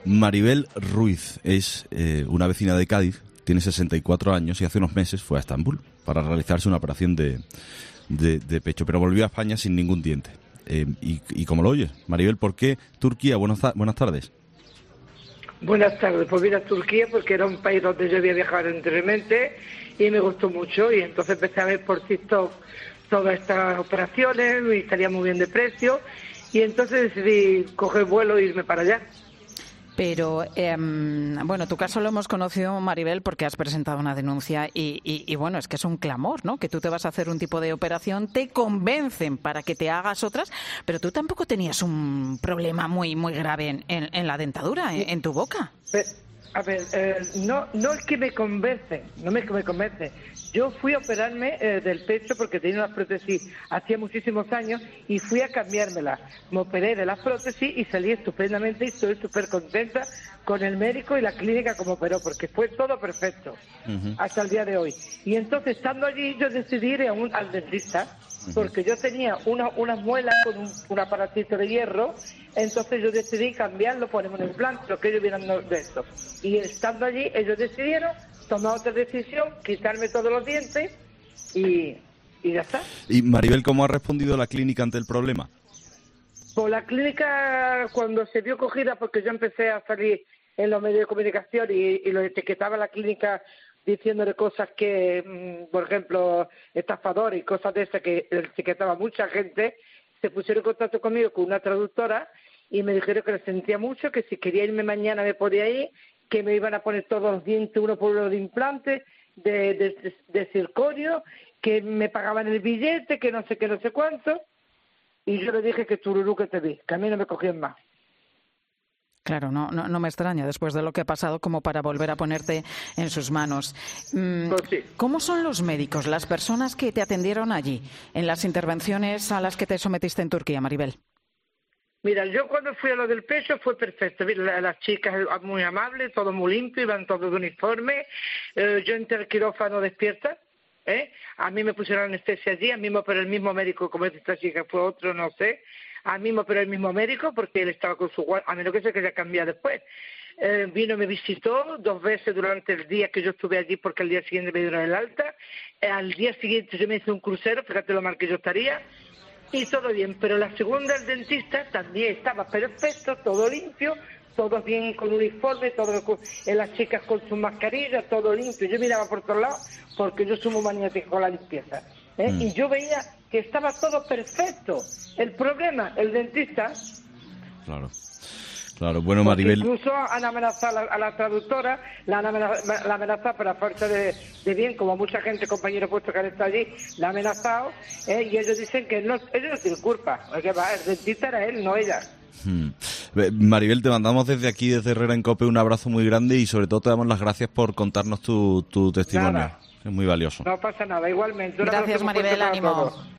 Maribel Ruiz es una vecina de Cádiz, tiene 64 años y hace unos meses fue a Estambul para realizarse una operación de pecho, pero volvió a España sin ningún diente. Y como lo oyes, Maribel, ¿por qué Turquía? Buenas tardes. Buenas tardes, pues vine a Turquía porque era un país donde yo había viajado anteriormente y me gustó mucho, y entonces empecé a ver por TikTok todas estas operaciones y salía muy bien de precio, y entonces decidí coger vuelo e irme para allá. Pero, bueno, tu caso lo hemos conocido, Maribel, porque has presentado una denuncia y bueno, es que es un clamor, ¿no? Que tú te vas a hacer un tipo de operación, te convencen para que te hagas otras, pero tú tampoco tenías un problema muy grave en la dentadura, en tu boca. A ver, no es que me convencen, no es que me convencen. Yo fui a operarme del pecho porque tenía una prótesis hacía muchísimos años y fui a cambiármela. Me operé de las prótesis y salí estupendamente y estoy súper contenta con el médico y la clínica como operó, porque fue todo perfecto hasta el día de hoy. Y entonces, estando allí, yo decidí ir al dentista porque yo tenía unas muelas con un aparatito de hierro, entonces yo decidí cambiarlo, ponerme un implante, lo que ellos vieran de esto. Y estando allí, ellos decidieron tomar otra decisión, quitarme todos los dientes y ya está. Y Maribel, ¿cómo ha respondido la clínica ante el problema? Pues la clínica, cuando se vio cogida, porque yo empecé a salir en los medios de comunicación y lo etiquetaba la clínica diciéndole cosas que, por ejemplo, estafadores y cosas de esas que etiquetaba mucha gente, se pusieron en contacto conmigo con una traductora y me dijeron que lo sentía mucho, que si quería irme mañana me podía ir, que me iban a poner todos los dientes uno por uno de implantes, de circonio, que me pagaban el billete, que no sé qué, no sé cuánto, y yo le dije que tururú que te vi, que a mí no me cogían más. Claro, no me extraña después de lo que ha pasado como para volver a ponerte en sus manos. Pues sí. ¿Cómo son los médicos, las personas que te atendieron allí, en las intervenciones a las que te sometiste en Turquía, Maribel? Mira, yo cuando fui a lo del pecho fue perfecto. Mira, las chicas muy amables, todo muy limpio, iban todos de uniforme. Yo entré al quirófano despierta. A mí me pusieron anestesia allí, a mí me operó el mismo médico, como esta chica fue otro, no sé. A mí me operó el mismo médico porque él estaba con su guardia, a menos que se quería cambiar después. Vino y me visitó 2 veces durante el día que yo estuve allí, porque al día siguiente me dieron el alta. Al día siguiente yo me hice un crucero, fíjate lo mal que yo estaría. Y todo bien, pero la segunda, el dentista, también estaba perfecto, todo limpio, todo bien con uniforme, las chicas con sus mascarillas, todo limpio. Yo miraba por todos lados porque yo soy muy maniático con la limpieza. Y yo veía que estaba todo perfecto. El problema, el dentista... Claro, bueno, Maribel... Incluso han amenazado a la traductora, la han amenazado por la fuerza de bien, como mucha gente, compañeros puestos que han estado allí, la han amenazado, y ellos dicen que ellos no tienen culpa, el dentista era él, no ella. Maribel, te mandamos desde aquí, desde Herrera en COPE, un abrazo muy grande y sobre todo te damos las gracias por contarnos tu testimonio. Nada. Es muy valioso. No pasa nada, igualmente. Gracias, Maribel, ánimo.